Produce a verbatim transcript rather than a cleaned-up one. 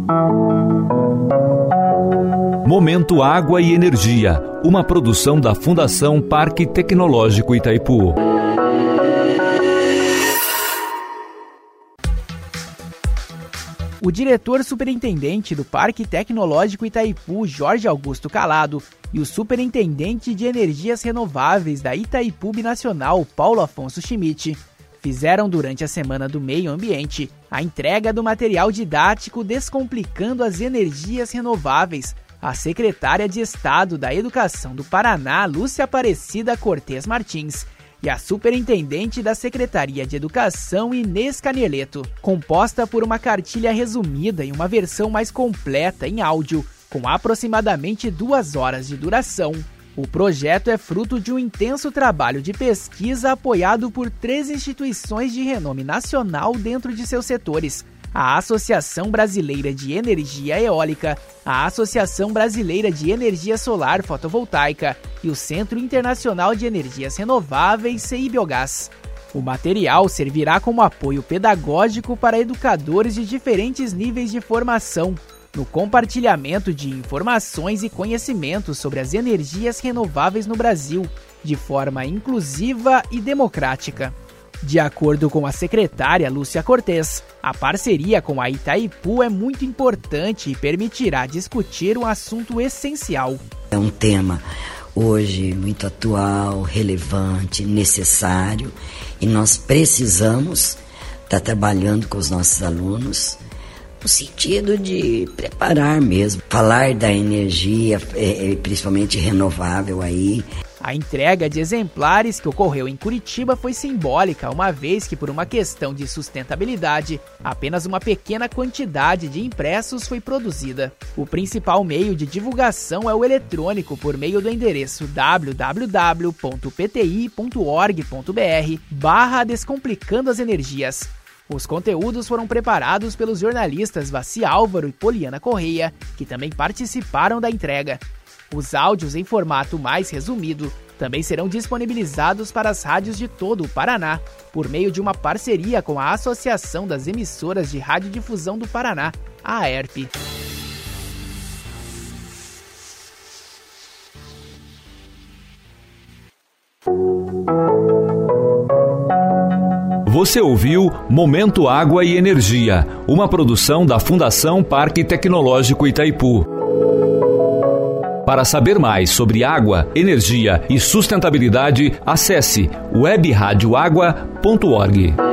Momento Água e Energia, uma produção da Fundação Parque Tecnológico Itaipu. O diretor superintendente do Parque Tecnológico Itaipu, Jorge Augusto Calado, e o superintendente de Energias Renováveis da Itaipu Binacional, Paulo Afonso Schmidt, fizeram durante a Semana do Meio Ambiente a entrega do material didático Descomplicando as Energias Renováveis à secretária de Estado da Educação do Paraná, Lúcia Aparecida Cortez Martins, e a superintendente da Secretaria de Educação, Inês Caneleto, composta por uma cartilha resumida e uma versão mais completa em áudio, com aproximadamente duas horas de duração. O projeto é fruto de um intenso trabalho de pesquisa apoiado por três instituições de renome nacional dentro de seus setores: a Associação Brasileira de Energia Eólica, a Associação Brasileira de Energia Solar Fotovoltaica e o Centro Internacional de Energias Renováveis, C I Biogás. O material servirá como apoio pedagógico para educadores de diferentes níveis de formação, no compartilhamento de informações e conhecimentos sobre as energias renováveis no Brasil, de forma inclusiva e democrática. De acordo com a secretária Lúcia Cortez, a parceria com a Itaipu é muito importante e permitirá discutir um assunto essencial. É um tema hoje muito atual, relevante, necessário, e nós precisamos estar trabalhando com os nossos alunos no sentido de preparar mesmo, falar da energia, principalmente renovável aí. A entrega de exemplares que ocorreu em Curitiba foi simbólica, uma vez que, por uma questão de sustentabilidade, apenas uma pequena quantidade de impressos foi produzida. O principal meio de divulgação é o eletrônico, por meio do endereço w w w ponto p t i ponto org ponto b r barra Descomplicando as Energias. Os conteúdos foram preparados pelos jornalistas Vassi Álvaro e Poliana Correia, que também participaram da entrega. Os áudios em formato mais resumido também serão disponibilizados para as rádios de todo o Paraná, por meio de uma parceria com a Associação das Emissoras de Radiodifusão do Paraná, a A E R P. Você ouviu Momento Água e Energia, uma produção da Fundação Parque Tecnológico Itaipu. Para saber mais sobre água, energia e sustentabilidade, acesse web rádio água ponto org.